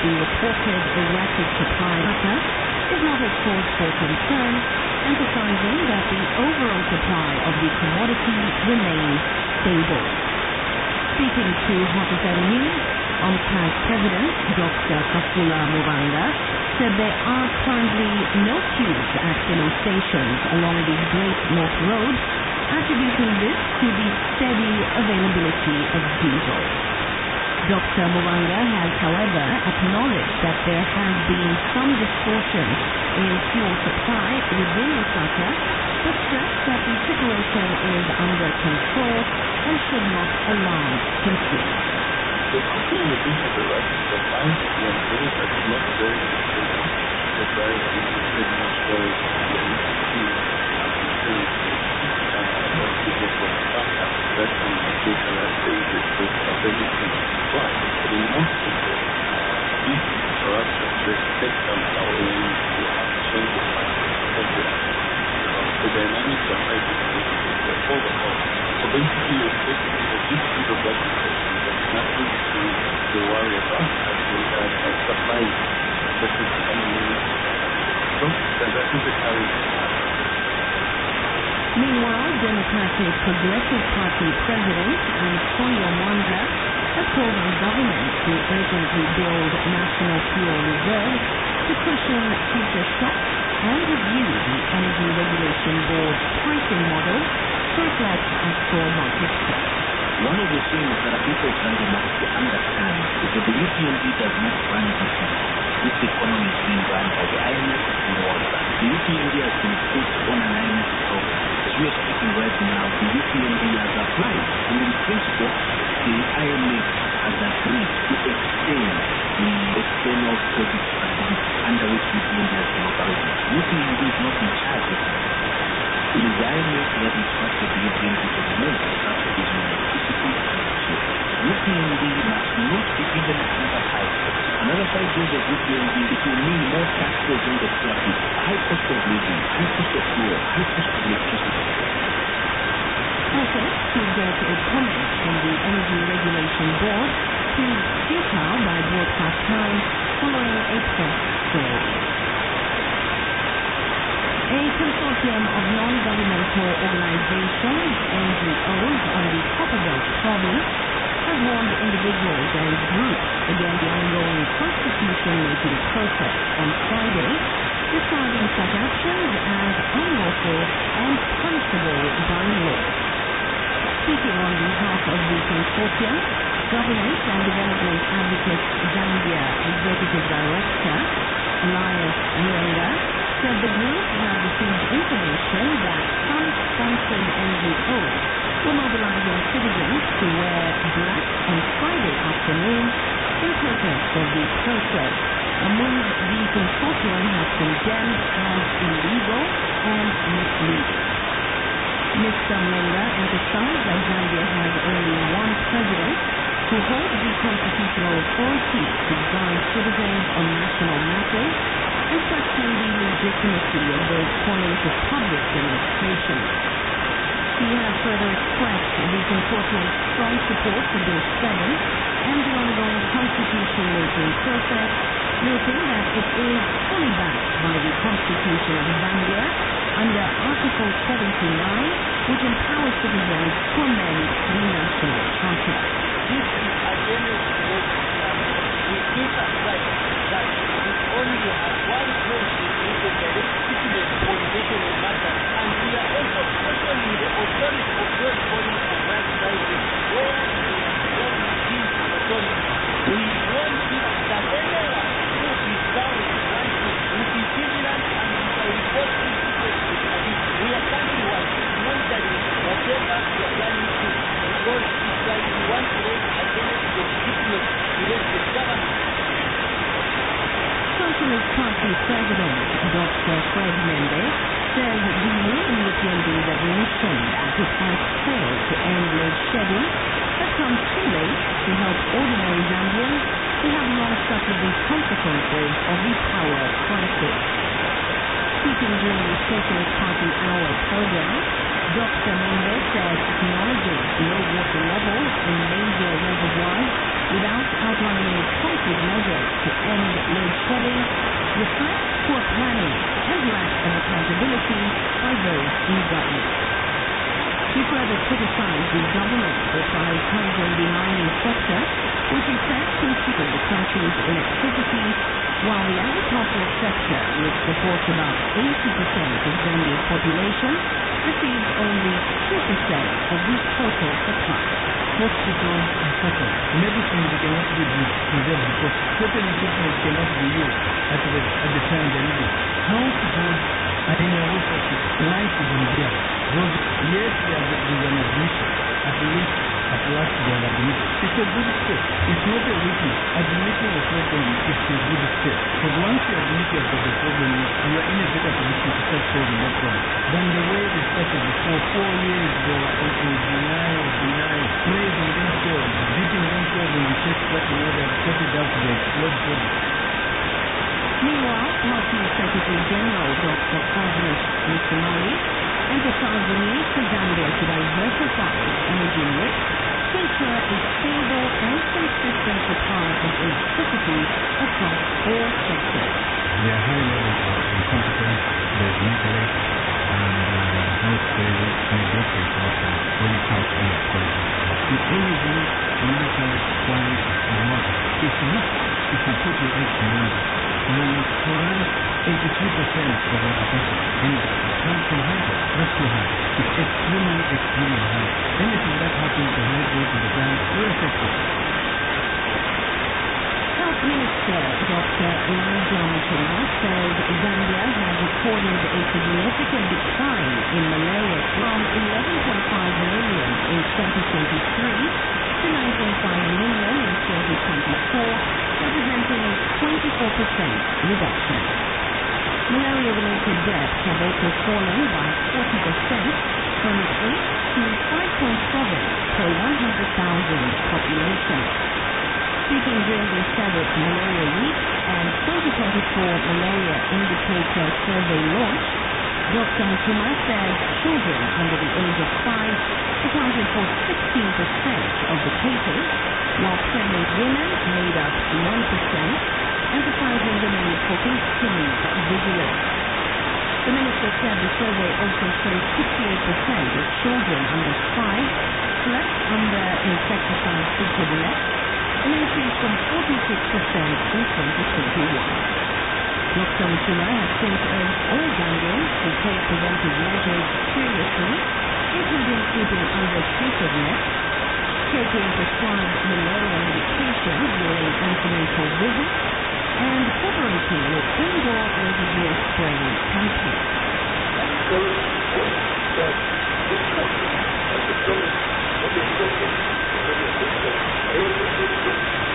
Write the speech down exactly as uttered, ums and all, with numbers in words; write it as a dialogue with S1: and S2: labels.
S1: the reported erratic supply is not a cause for concern, emphasizing that the overall supply of the commodity remains stable. Speaking to Hot F M News, ONCAS President Doctor Kafula Mubanga said there are currently no queues at filling stations along the Great North Road, attributing this to the steady availability of diesel. Doctor Mubanga has, however, acknowledged that there has been some distortion in fuel supply within Lusaka, but stressed that the situation is under control and should not alarm consumers.
S2: The company will be the right to find the employees that is not very important. The drive is pretty much very key. That's people from Lusaka. That's an indication that there is a stability in supply. But in most cases, this is for us to expect some happening to change the prices of the the dynamics of prices is overall. So basically, it's basically a big bit of that situation. There's nothing to, to worry about. I think that uh, supply is definitely coming in. So that is the current situation.
S1: Meanwhile, Democratic Progressive Party President Antonio Mwanza has called on government to urgently build national fuel reserves to cushion future shocks and review the Energy Regulation Board's pricing model to reflect actual market stress.
S3: One of the things that people kind of must understand is that the U P N B does not run as a company. This economy is being run by the I M F and the World Bank. The U P N B has been put on an I M F program. As we are speaking right now, the U P N B has applied, and in principle, the I M F has agreed to extend the external credit facility under which U P N B has been operating. U P N B is not in charge of that. It is the I M F that instructed the U P N B to remove subsidies on electricity and fuel. U P N B must not be given another five years. Another five years of U P N B, it will mean more taxes on the poor people, high cost of living, high cost of fuel, high cost of electricity.
S1: Efforts to get a comment from the Energy Regulation Board proved futile by broadcast time following a press story. A consortium of non-governmental organizations, N G Os, on the Copperbelt province has warned individuals and groups against the ongoing constitution-making process on Friday, describing such actions as unlawful and punishable by law. Speaking on behalf of the consortium, Governance and Development Advocate Zambia Executive Director Elias Mwenga said the group had received information that some sponsored N G Os were mobilizing citizens to wear black on Friday afternoon in protest of the process, a move the consortium has condemned as illegal and misleading. Mister Mwenga emphasized that Zambia has only one president who holds the constitutional authority to guide citizens on national matters and question the legitimacy of those calling for public demonstrations. He has further expressed the consortium's strong support for Bill seven and the ongoing constitution-making process, noting that it is fully backed by the Constitution of Zambia under Article seventy-nine, which empowers citizens to amend the national charter.
S4: This is against the we emphasize that we only have one president who can direct citizens on national matters, and we are also questioning the authority of those calling for black lives where they are trying to give authority. We want that anyone who is found wanting will be vigilant and we shall report this situation. We are countrywide monitoring whatever we are planning to, because it's like we want to raise against the legitimacy to raise the government.
S1: Socialist Party President Doctor Fred Membe says the new U P N B's admission that it has failed to end load shedding has come too late to help ordinary Zambians who have long suffered the consequences of the power crisis. Speaking during the Socialist Party Hour program, Doctor Membe said acknowledging low water levels in major reservoirs without outlining concrete measures to to end load shedding reflects poor planning and lack of accountability by those in government. He further criticized the government for prioritizing the mining sector, which is said to fuel the country's electricity, while the agricultural sector, which supports about eighty percent of Zambia's population, receives only two percent of the total supply.
S5: Hospitals are suffering. Medicine cannot be preserved because certain equipment cannot be used at the, at the time they need it. How to have any resources, life is unbearable. Those, yes, there is an admission. At least, at last, they are admitted. It's a good step. It's not a weakness. Admitting a problem is a good step. Because once you admit you have got the problem, you are in a better position to start solving that problem than the way they started before. Four years, they were in denial, denial, praising themselves, beating themselves in the chest that you know they have sorted out the flood problem.
S1: Meanwhile, Party Secretary General Doctor Agnes Mutsimali emphasized the need for Zambia to diversify its energy mix to ensure a stable and consistent supply of electricity across all sectors.
S5: There are high levels of incompetence, there's neglect, and uh, there's no stable hydroxide also when it comes to energy. The energy, no matter quality or what, it's weak if you put your eggs in one basket. So for us, eighty-three percent of our capacity energy comes from hydro. That's too high. It's extremely, extremely high. Anything that happens to hydro to the dam will affect it.
S1: Health Minister Doctor Elijah Mutuma says Zambia has recorded a significant decline in malaria from eleven point five million in twenty twenty-three to nine point five million in twenty twenty-four, representing a twenty-four percent reduction. Malaria-related deaths have also fallen by forty percent from eight to five point seven per one hundred thousand population. Speaking during the seventh Malaria Week and twenty twenty-four Malaria Indicator Survey launch, Doctor Mutuma said children under the age of five accounted for sixteen percent of the cases, while pregnant women made up one percent, emphasizing the need for continued vigilance. The minister said the survey also shows sixty-eight percent of children under five slept under insecticide-treated nets, an increase from forty-six percent in twenty twenty-one. Doctor Mutuma has since urged all Zambians to take preventive measures seriously, including sleeping under treated nets, taking prescribed malaria medication during antenatal visits, and cooperating with indoor residual spraying campaigns.
S6: Thank you.